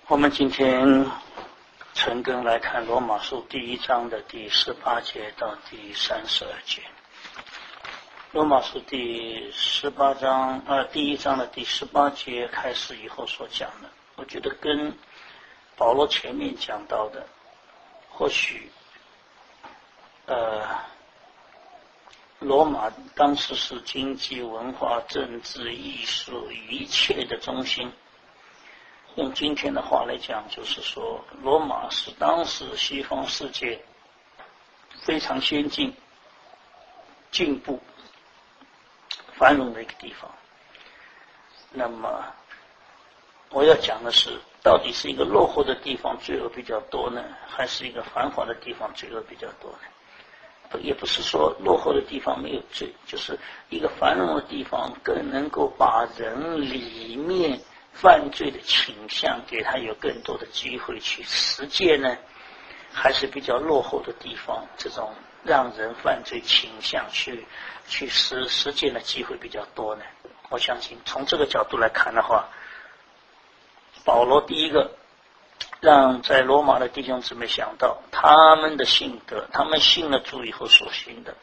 我们今天陈根来看罗马书第1章的第18节到第32节。罗马书第1章的第18节开始以后所讲的，我觉得跟保罗前面讲到的或许罗马当时是经济、文化、政治、艺术一切的中心。用今天的话来讲，就是说罗马是当时西方世界非常先进、进步、繁荣的一个地方。那么我要讲的是，到底是一个落后的地方罪恶比较多呢，还是一个繁华的地方罪恶比较多呢？也不是说落后的地方没有罪，就是一个繁荣的地方更能够把人里面犯罪的倾向给他有更多的机会去实践呢，还是比较落后的地方这种让人犯罪倾向去实践的机会比较多呢？我相信从这个角度来看的话，保罗第一个让在罗马的弟兄姊妹想到他们的信德，他们信了主以后所行的，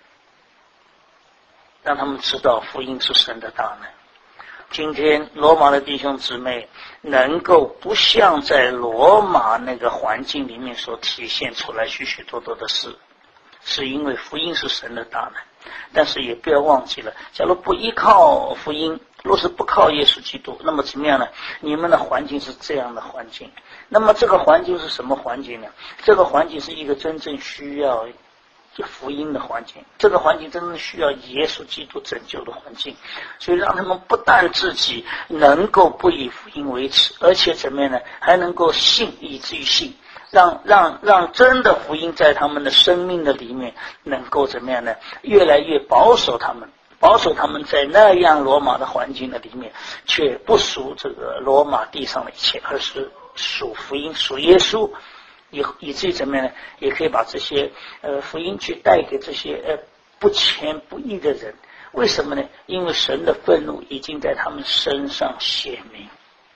让他们知道福音是神的大能。今天罗马的弟兄姊妹能够不像在罗马那个环境里面所体现出来许许多多的事，是因为福音是神的大能。但是也不要忘记了，假如不依靠福音，若是不靠耶稣基督，那么怎么样呢？你们的环境是这样的环境。那么这个环境是什么环境呢？这个环境是一个真正需要福音的环境，这个环境真正需要耶稣基督拯救的环境。所以让他们不但自己能够不以福音为耻，而且怎么样呢？还能够信，以至于信，让真的福音在他们的生命的里面能够怎么样呢？越来越保守他们在那样罗马的环境的里面，却不属这个罗马地上的一切，而是属福音，属耶稣，以至于怎么样呢？也可以把这些福音去带给这些不虔不义的人。为什么呢？因为神的愤怒已经在他们身上显明。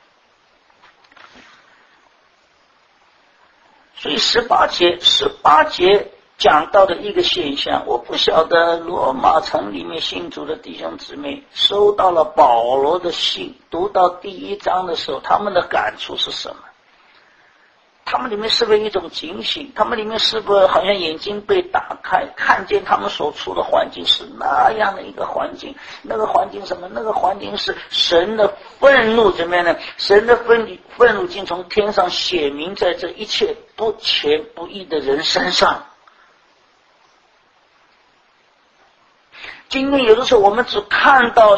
所以18节讲到的一个现象，我不晓得罗马城里面信主的弟兄姊妹收到了保罗的信，读到第1章的时候，他们的感触是什么？他们里面是不是一种警醒？他们里面是不是好像眼睛被打开，看见他们所处的环境是那样的一个环境？那个环境什么？那个环境是神的愤怒，怎么样呢？神的愤怒竟从天上显明在这一切不虔不义的人身上。今天有的时候我们只看到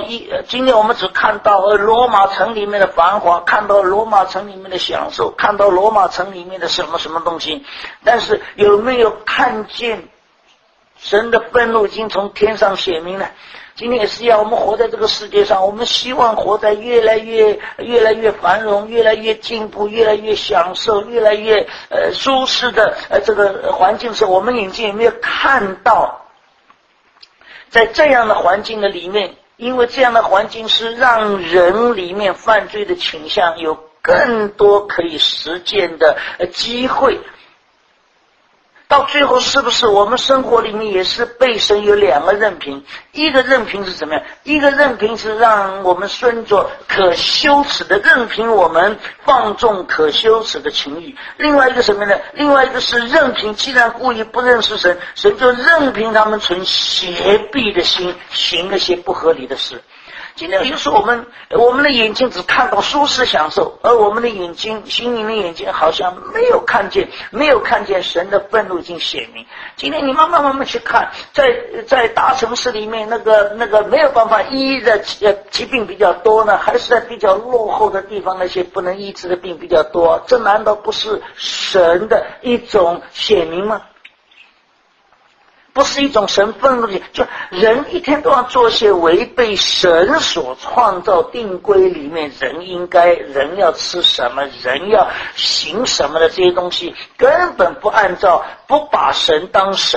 罗马城里面的繁华，看到罗马城里面的享受，看到罗马城里面的什么什么东西，但是有没有看见神的愤怒已经从天上显明呢？今天也是一样，我们活在这个世界上，我们希望活在越来越繁荣、越来越进步、越来越享受、越来越舒适的这个环境时，我们眼睛有没有看到在这样的环境的里面，因为这样的环境是让人里面犯罪的倾向有更多可以实践的机会。到最后是不是我们生活里面也是被神有2个任凭？一个任凭是怎么样？一个任凭是让我们顺着可羞耻的，任凭我们放纵可羞耻的情欲。另外一个什么呢？另外一个是任凭，既然故意不认识神，神就任凭他们存邪僻的心，行那些不合理的事。今天有时候我们的眼睛只看到舒适享受，而我们的眼睛，心灵的眼睛好像没有看见神的愤怒已经显明。今天你慢慢去看，在大城市里面那个没有办法医的疾病比较多呢，还是在比较落后的地方那些不能医治的病比较多？这难道不是神的一种显明吗？不是一种神愤怒的，就人一天都要做些违背神所创造定规里面人要吃什么，人要行什么的这些东西，根本不把神当神，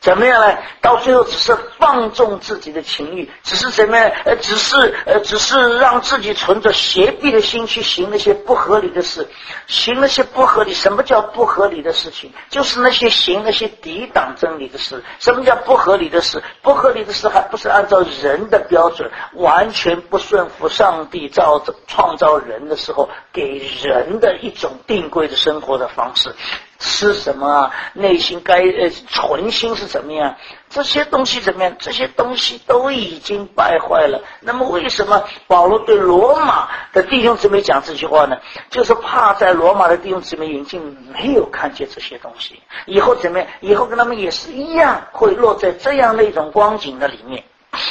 怎么样呢？到最后只是放纵自己的情欲，只是怎么样？只是让自己存着邪僻的心去行那些不合理的事，行那些不合理。什么叫不合理的事情？就是那些行那些抵挡真理的事。什么叫不合理的事？不合理的事还不是按照人的标准，完全不顺服上帝创造人的时候给人的一种定规的生活的方式。吃什么啊？内心存心是怎么样？这些东西怎么样？这些东西都已经败坏了。那么为什么保罗对罗马的弟兄姊妹讲这句话呢？就是怕在罗马的弟兄姊妹眼睛没有看见这些东西，以后怎么样？以后跟他们也是一样，会落在这样的一种光景的里面。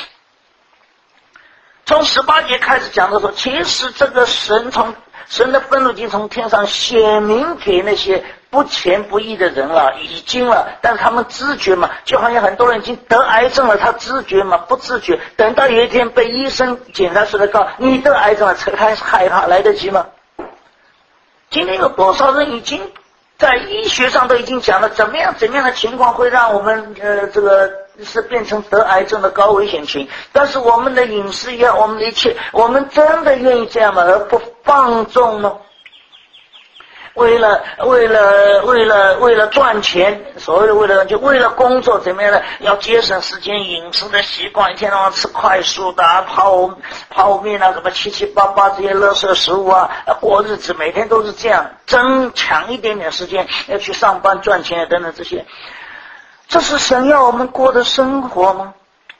从18节开始讲的时候，其实这个神的愤怒已经从天上显明给那些不虔不义的人了，已经了，但是他们知觉嘛，就好像很多人已经得癌症了，他知觉嘛？不自觉，等到有一天被医生检查出来告你得癌症了，才开始害怕，来得及吗？今天有多少人已经在医学上都已经讲了怎么样的情况会让我们这个是变成得癌症的高危险群，但是我们的饮食也好，我们的一切，我们真的愿意这样吗？而不放纵吗？为了赚钱，所谓的为了工作怎么样呢？要节省时间，饮食的习惯，一天到晚吃快速的泡面啊，什么七七八八这些垃圾食物啊，过日子每天都是这样，抢一点点时间要去上班赚钱等等这些，这是神要我们过的生活吗？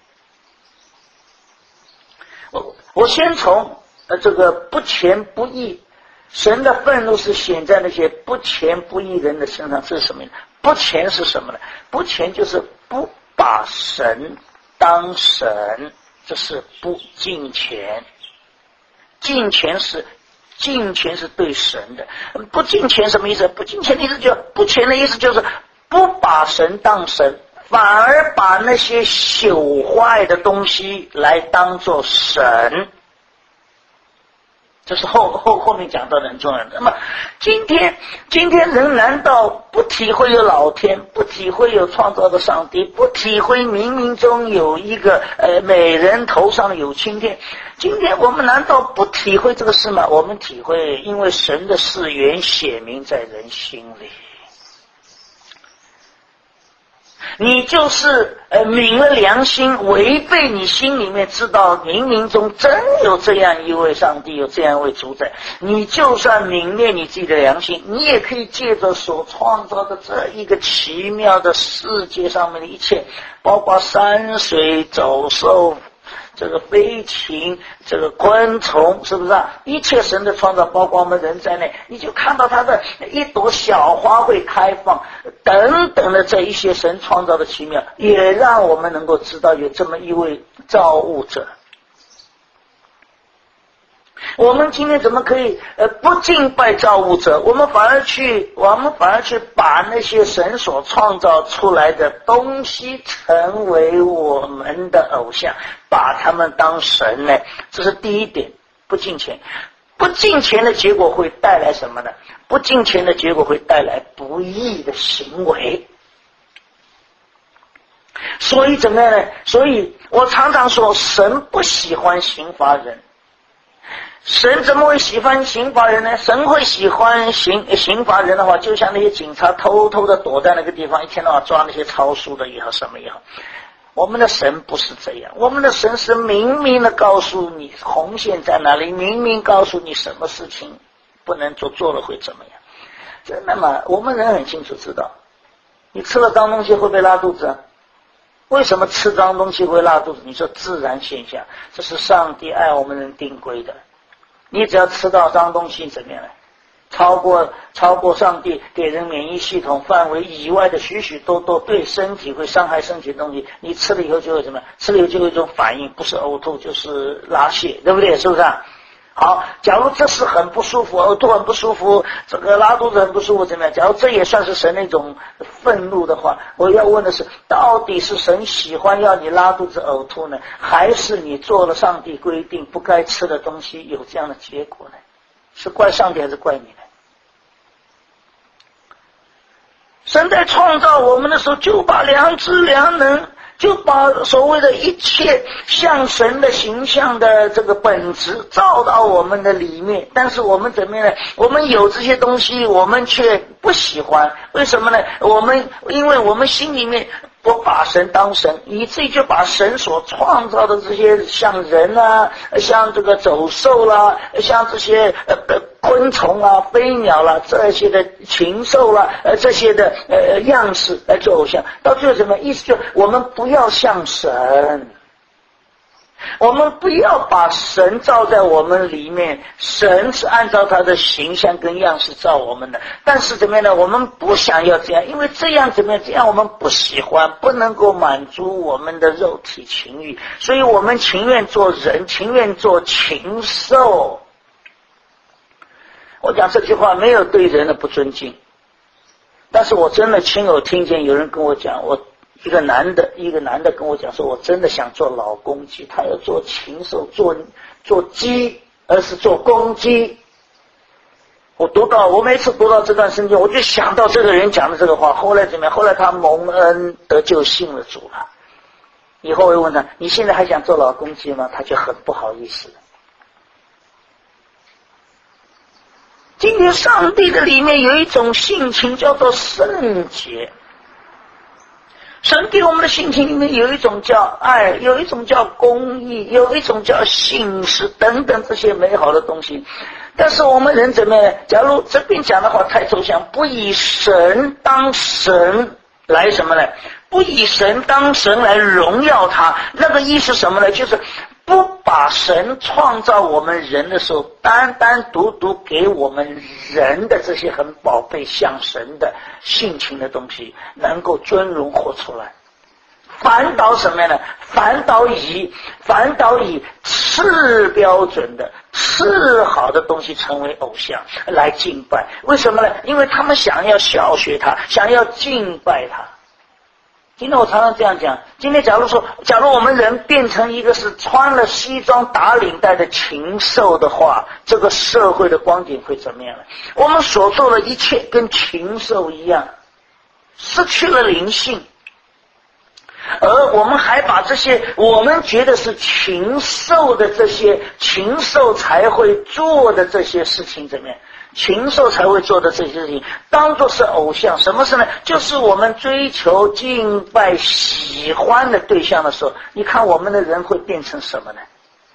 我先从这个不虔不义。神的愤怒是显在那些不虔不义人的身上，这是什么呢？不虔是什么呢？不虔就是不把神当神，这是不敬虔。敬虔是对神的，不敬虔什么意思？不敬虔的意思不虔的意思就是不把神当神，反而把那些朽坏的东西来当作神。这是后面讲到的很重要的。那么今天人难道不体会有老天，不体会有创造的上帝，不体会冥冥中有一个每人头上有青天？今天我们难道不体会这个事吗？我们体会，因为神的誓言显明在人心里。你就是泯了良心，违背你心里面知道冥冥中真有这样一位上帝，有这样一位主宰，你就算泯灭你自己的良心，你也可以借着所创造的这一个奇妙的世界上面的一切，包括山水走兽，这个飞禽，这个昆虫，是不是啊？一切神的创造，包括我们人在内，你就看到它的一朵小花会开放等等的这一些神创造的奇妙，也让我们能够知道有这么一位造物者。我们今天怎么可以不敬拜造物者？我们反而去把那些神所创造出来的东西成为我们的偶像，把他们当神呢？这是第一点，不敬虔。不敬虔的结果会带来什么呢？不敬虔的结果会带来不义的行为。所以怎么样呢？所以我常常说，神不喜欢刑罚人。神怎么会喜欢刑罚人呢？神会喜欢刑罚人的话，就像那些警察偷偷的躲在那个地方，一天到晚抓那些超速的也好，什么也好。我们的神不是这样，我们的神是明明的告诉你红线在哪里，明明告诉你什么事情不能做，做了会怎么样。真的吗？我们人很清楚知道，你吃了脏东西会不会拉肚子啊？为什么吃脏东西会拉肚子？你说自然现象，这是上帝爱我们人定规的。你只要吃到脏东西怎么样呢？超过上帝给人免疫系统范围以外的许许多多对身体会伤害身体的东西，你吃了以后就会怎么样？吃了以后就会一种反应，不是呕吐就是拉血，对不对？是不是啊？好，假如这是很不舒服，呕吐很不舒服，这个拉肚子很不舒服，怎么样？假如这也算是神那种愤怒的话，我要问的是，到底是神喜欢要你拉肚子呕吐呢，还是你做了上帝规定不该吃的东西有这样的结果呢？是怪上帝还是怪你呢？神在创造我们的时候，就把良知良能，就把所谓的一切像神的形象的这个本质照到我们的里面。但是我们怎么样呢？我们有这些东西，我们却不喜欢。为什么呢？因为我们心里面不把神当神，以至于就把神所创造的这些像人啊，像这个走兽啦，像这些昆虫啊、飞鸟啦，这些的禽兽啦，这些的样式来做偶像。到最后什么意思？就我们不要像神，我们不要把神照在我们里面，神是按照他的形象跟样式照我们的，但是怎么样呢？我们不想要这样，因为这样怎么样？这样我们不喜欢，不能够满足我们的肉体情欲，所以我们情愿做人，情愿做禽兽。我讲这句话没有对人的不尊敬，但是我真的亲耳听见有人跟我讲，一个男的跟我讲说，我真的想做老公鸡，他要做禽兽，做鸡，而是做公鸡。我每次读到这段圣经，我就想到这个人讲的这个话。后来怎么样？后来他蒙恩得救，信了主了。以后我问他，你现在还想做老公鸡吗？他就很不好意思。今天上帝的里面有一种性情叫做圣洁，神给我们的性情里面有一种叫爱，有一种叫公义，有一种叫信实等等这些美好的东西。但是我们人怎么样？假如这边讲的话太抽象，不以神当神来什么呢？不以神当神来荣耀他，那个意思什么呢？就是不把神创造我们人的时候，单单独独给我们人的这些很宝贝像神的性情的东西能够尊荣活出来，反倒什么样呢？反倒以次标准的次好的东西成为偶像来敬拜。为什么呢？因为他们想要效学他，想要敬拜他。今天我常常这样讲，今天假如我们人变成一个是穿了西装打领带的禽兽的话，这个社会的光景会怎么样呢？我们所做的一切跟禽兽一样，失去了灵性，而我们还把这些我们觉得是禽兽的这些禽兽才会做的这些事情怎么样？禽兽才会做的这些事情当作是偶像。什么事呢？就是我们追求敬拜喜欢的对象的时候，你看我们的人会变成什么呢？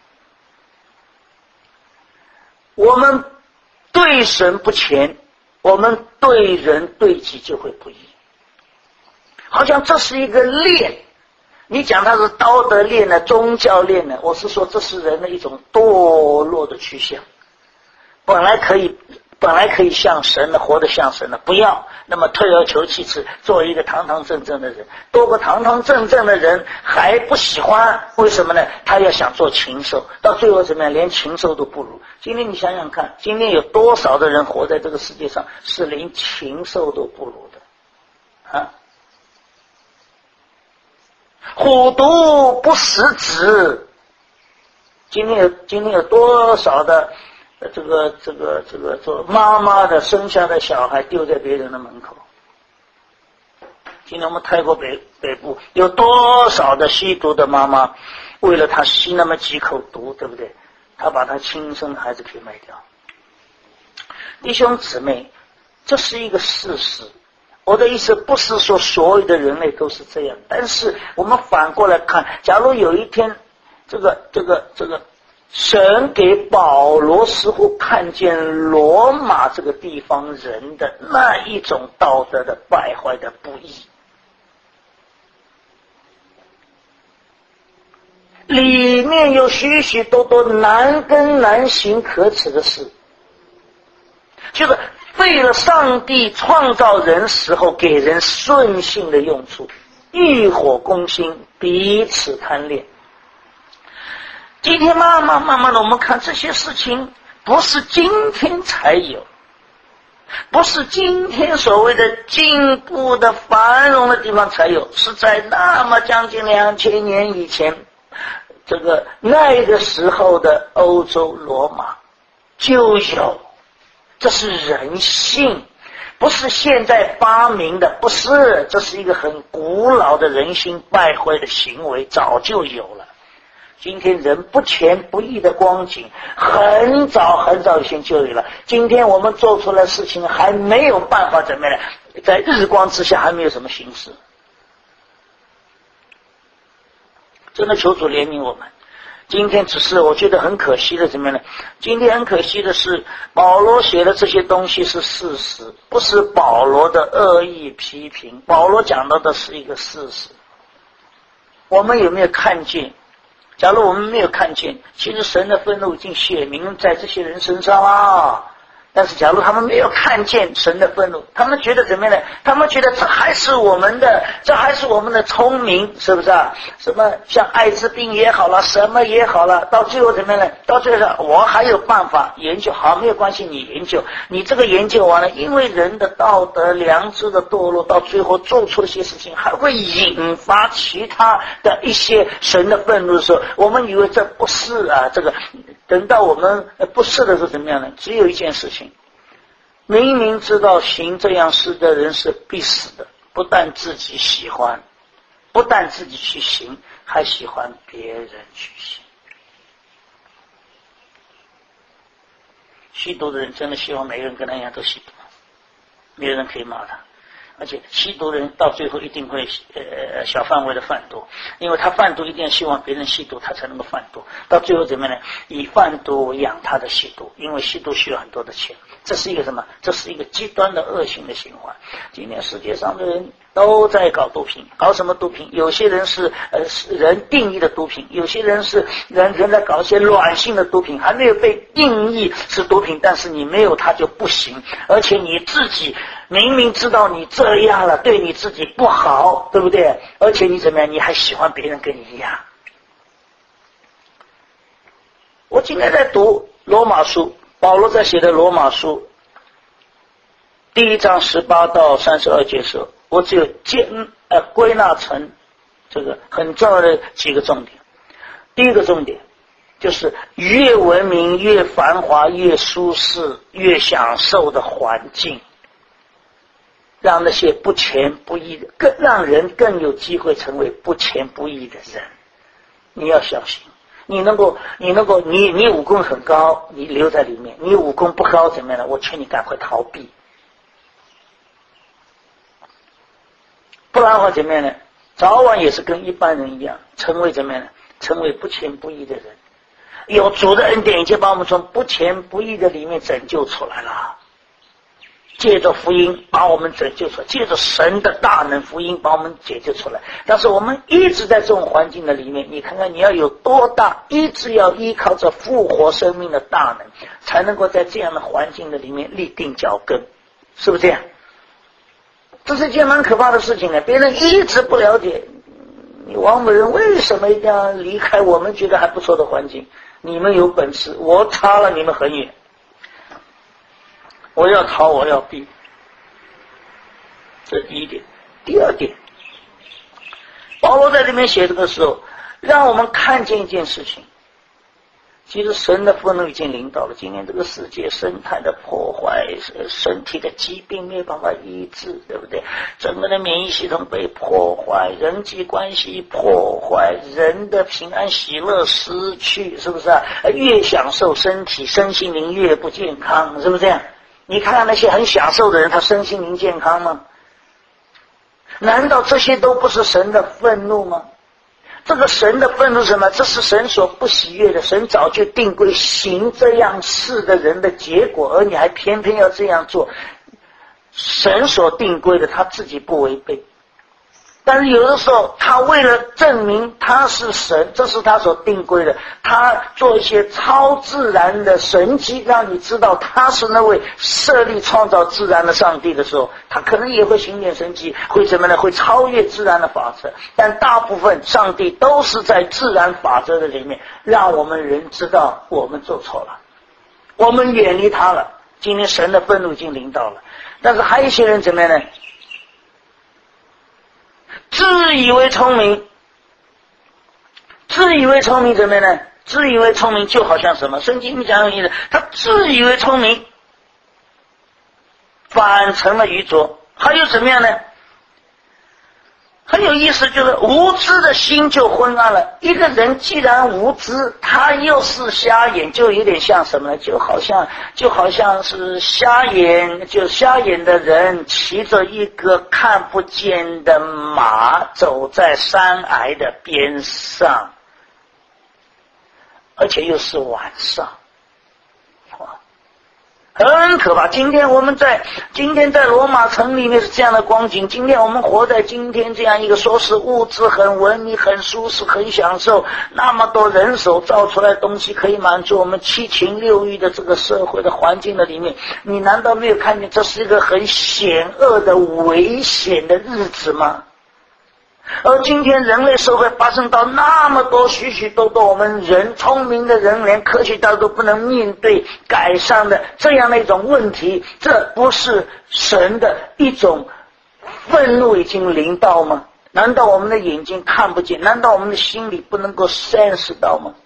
我们对神不虔，我们对人对己就会不义，好像这是一个链。你讲它是道德链呢，宗教链呢，我是说这是人的一种堕落的趋向。本来可以像神的，活得像神的，不要，那么退而求其次，做一个堂堂正正的人。多个堂堂正正的人还不喜欢，为什么呢？他要想做禽兽，到最后怎么样？连禽兽都不如。今天你想想看，今天有多少的人活在这个世界上是连禽兽都不如的啊？虎毒不食子。今天有多少的这个做妈妈的生下的小孩丢在别人的门口。今天我们泰国北部有多少的吸毒的妈妈，为了他吸那么几口毒，对不对？他把他亲生的孩子给卖掉。弟兄姊妹，这是一个事实。我的意思不是说所有的人类都是这样，但是我们反过来看，假如有一天这个神给保罗似乎看见罗马这个地方人的那一种道德的败坏的不义，里面有许许多多难跟难行可耻的事，就是废了上帝创造人时候给人顺性的用处，欲火攻心，彼此贪恋。今天慢慢的我们看这些事情不是今天才有，不是今天所谓的进步的繁荣的地方才有，是在那么将近2000年以前，那个时候的欧洲罗马就有。这是人性， 不是现在发明的，不是，这是一个很古老的人心败坏的行为，早就有了。今天人不前不义的光景，很早很早以前就有了。今天我们做出来的事情还没有办法怎么样，在日光之下还没有什么形式。真的求主怜悯我们。今天只是我觉得很可惜的怎么样呢？今天很可惜的是，保罗写的这些东西是事实，不是保罗的恶意批评。保罗讲到的是一个事实。我们有没有看见？假如我们没有看见，其实神的愤怒已经显明在这些人身上了。但是假如他们没有看见神的愤怒，他们觉得怎么样呢？他们觉得这还是我们的聪明，是不是啊？什么像艾滋病也好了，什么也好了，到最后怎么样呢？到最后我还有办法研究，好，没有关系，你研究，你这个研究完了，因为人的道德良知的堕落，到最后做出一些事情，还会引发其他的一些神的愤怒的时候，我们以为这不是啊，这个等到我们不是的时候怎么样呢？只有一件事情，明明知道行这样事的人是必死的，不但自己喜欢，不但自己去行，还喜欢别人去行。吸毒的人真的希望每个人跟他一样都吸毒，没有人可以骂他。而且吸毒的人到最后一定会小范围的贩毒，因为他贩毒一定要希望别人吸毒，他才能够贩毒。到最后怎么样呢？以贩毒养他的吸毒，因为吸毒需要很多的钱。这是一个什么？这是一个极端的恶性的循环。今天世界上的人都在搞毒品，搞什么毒品？有些人是人定义的毒品，有些人是人在搞一些软性的毒品，还没有被定义是毒品，但是你没有它就不行，而且你自己明明知道你这样了，对你自己不好，对不对？而且你怎么样？你还喜欢别人跟你一样。我今天在读罗马书，保罗在写的罗马书第1章18到32节的时候，我只有归纳成这个很重要的几个重点。第一个重点就是越文明越繁华越舒适越享受的环境，让那些不前不义的让人更有机会成为不前不义的人。你要小心，你武功很高，你留在里面；你武功不高怎么样呢？我劝你赶快逃避，不然的话怎么样呢？早晚也是跟一般人一样，成为怎么样呢？成为不前不义的人。有主的恩典已经把我们从不前不义的里面拯救出来了，借着福音把我们拯救出来，借着神的大能福音把我们解救出来。但是我们一直在这种环境的里面，你看看你要有多大，一直要依靠着复活生命的大能，才能够在这样的环境的里面立定脚跟，是不是这样？这是一件蛮可怕的事情呢。别人一直不了解你王某人为什么一定要离开我们觉得还不错的环境。你们有本事，我差了你们很远，我要逃我要避，这是第一点。第二点，保罗在这边写这个时候让我们看见一件事情，其实神的愤怒已经临到了。今天这个世界生态的破坏，身体的疾病没有办法医治，对不对？整个的免疫系统被破坏，人际关系破坏，人的平安喜乐失去，是不是啊？越享受身体身心灵越不健康，是不是这样？你看看那些很享受的人，他身心灵健康吗？难道这些都不是神的愤怒吗？这个神的愤怒是什么？这是神所不喜悦的，神早就定规行这样事的人的结果，而你还偏偏要这样做。神所定规的他自己不违背，但是有的时候他为了证明他是神，这是他所定规的，他做一些超自然的神迹，让你知道他是那位设立创造自然的上帝的时候，他可能也会行点神迹，会什么呢？会超越自然的法则。但大部分上帝都是在自然法则的里面，让我们人知道我们做错了，我们远离他了。今天神的愤怒已经临到了，但是还有一些人怎么样呢？自以为聪明，自以为聪明怎么样呢？自以为聪明就好像什么？圣经讲有意思，他自以为聪明， 反成了愚拙。还有怎么样呢？很有意思，就是无知的心就昏暗了。一个人既然无知，他又是瞎眼，就有点像什么呢？就好像是瞎眼的人骑着一个看不见的马走在山崖的边上，而且又是晚上，很可怕。今天在罗马城里面是这样的光景。今天我们活在今天这样一个说是物质很文明、很舒适、很享受，那么多人手造出来的东西可以满足我们七情六欲的这个社会的环境的里面，你难道没有看见这是一个很险恶的危险的日子吗？而今天人类社会发生到那么多许许多多我们人聪明的人连科学家都不能面对改善的这样的一种问题，这不是神的一种愤怒已经临到吗？难道我们的眼睛看不见？难道我们的心里不能够 sense 到吗？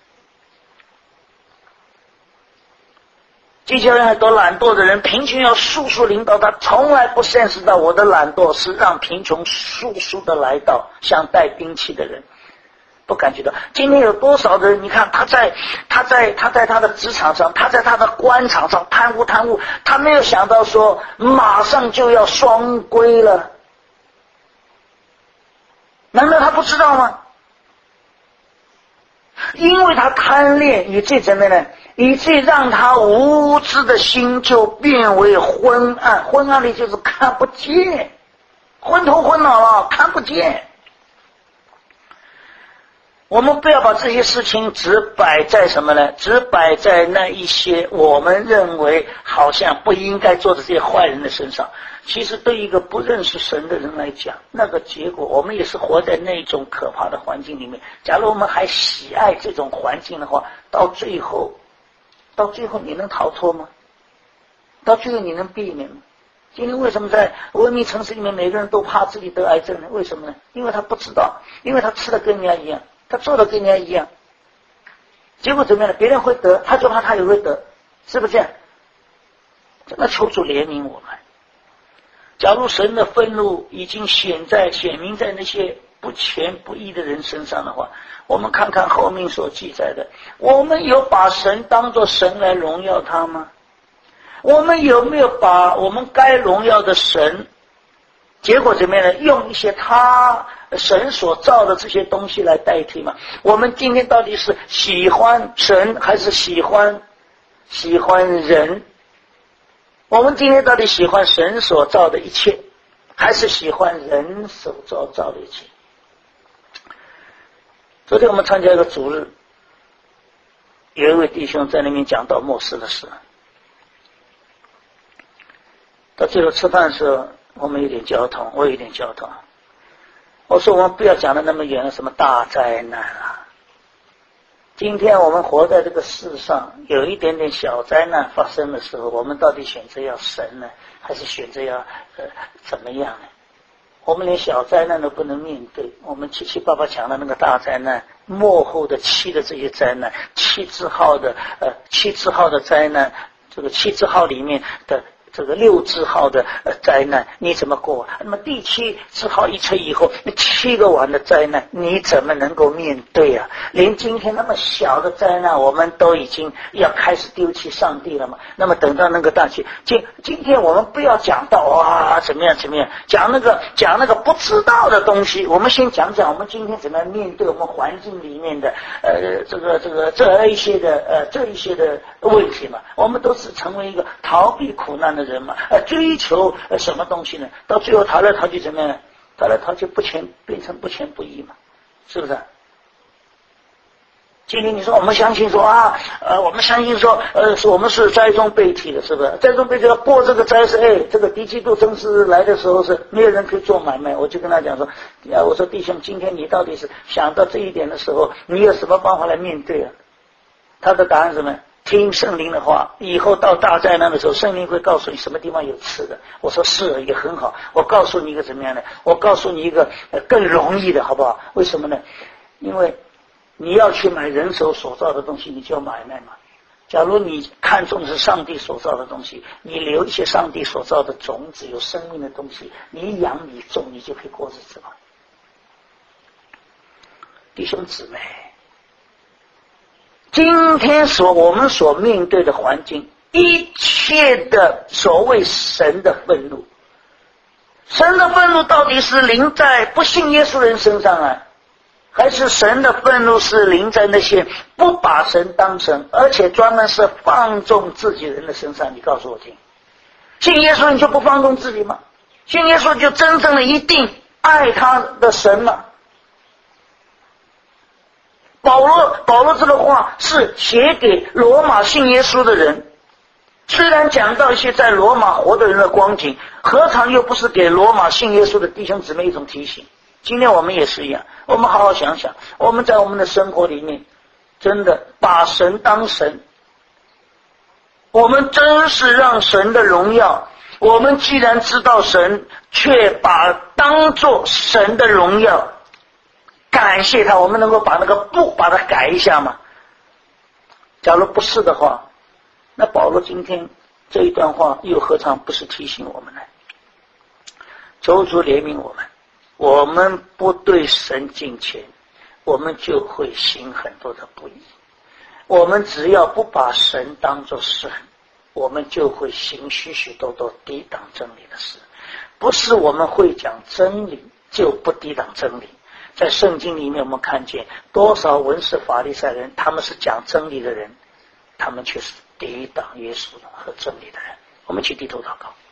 地球上很多懒惰的人，贫穷要速速临到，他从来不sense到我的懒惰是让贫穷速速的来到，像带兵器的人不感觉到。今天有多少的人，你看他在他的职场上，他在他的官场上贪污，他没有想到说马上就要双规了，难道他不知道吗？因为他贪恋，以至怎么呢？以至让他无知的心就变为昏暗，昏暗里就是看不见，昏头昏脑了，看不见。我们不要把这些事情只摆在什么呢？只摆在那一些我们认为好像不应该做的这些坏人的身上。其实对一个不认识神的人来讲，那个结果我们也是活在那种可怕的环境里面。假如我们还喜爱这种环境的话，到最后你能逃脱吗？到最后你能避免吗？今天为什么在文明城市里面每个人都怕自己得癌症呢？为什么呢？因为他不知道，因为他吃的跟人家一样，他做的跟人家一样，结果怎么样呢？别人会得，他就怕他也会得，是不是这样？真的求主怜悯我们。假如神的愤怒已经显明在那些不虔不义的人身上的话，我们看看后面所记载的，我们有把神当作神来荣耀他吗？我们有没有把我们该荣耀的神，结果怎么样呢？用一些神所造的这些东西来代替吗？我们今天到底是喜欢神还是喜欢人？我们今天到底喜欢神所造的一切，还是喜欢人所造的一切？昨天我们参加一个主日，有一位弟兄在那边讲到末世的事，到最后吃饭的时候，我们有点交通，我有点交通。我说我们不要讲的那么远了，什么大灾难啊！今天我们活在这个世上，有一点点小灾难发生的时候，我们到底选择要神呢，还是选择要怎么样呢？我们连小灾难都不能面对，我们七七八八讲的那个大灾难，末后的七的这些灾难，七字号的灾难，这个七字号里面的这个六字号的灾难你怎么过？那么第七字号一吹以后，那7个碗的灾难你怎么能够面对啊？连今天那么小的灾难我们都已经要开始丢弃上帝了嘛？那么等到那个大气，今天我们不要讲到哇怎么样，讲那个不知道的东西，我们先讲我们今天怎么样面对我们环境里面的这一些的问题嘛。我们都是成为一个逃避苦难的人嘛，追求什么东西呢？到最后逃来逃去怎么样呢？逃来逃去变成不虔不义嘛，是不是？今天你说我们相信说我们相信说我们是灾中被提的，是不是？灾中被提过这个灾是这个敌基督真是来的时候是没有人可以做买卖。我就跟他讲说，我说弟兄，今天你到底是想到这一点的时候，你有什么办法来面对啊？他的答案是什么？听圣灵的话，以后到大灾难的时候，圣灵会告诉你什么地方有吃的。我说是，也很好。我告诉你一个怎么样的？我告诉你一个更容易的，好不好？为什么呢？因为你要去买人手所造的东西，你就要买卖嘛。 假如你看重的是上帝所造的东西，你留一些上帝所造的种子，有生命的东西，你养你种，你就可以过日子了。弟兄姊妹，今天我们所面对的环境，一切的所谓神的愤怒，神的愤怒到底是临在不信耶稣的人身上啊，还是神的愤怒是临在那些不把神当神，而且专门是放纵自己人的身上？你告诉我听，信耶稣你就不放纵自己吗？信耶稣就真正的一定爱他的神吗？保罗这个话是写给罗马信耶稣的人，虽然讲到一些在罗马活的人的光景，何尝又不是给罗马信耶稣的弟兄姊妹一种提醒？今天我们也是一样，我们好好想想，我们在我们的生活里面真的把神当神，我们真是让神的荣耀，我们既然知道神，却把当作神的荣耀，感谢他，我们能够把那个不把它改一下吗？假如不是的话，那保罗今天这一段话又何尝不是提醒我们呢？求主怜悯我们，我们不对神敬虔，我们就会行很多的不义。我们只要不把神当作神，我们就会行许许多多抵挡真理的事。不是我们会讲真理就不抵挡真理。在圣经里面我们看见多少文士法利赛人，他们是讲真理的人，他们却是抵挡耶稣和真理的人。我们一起低头祷告。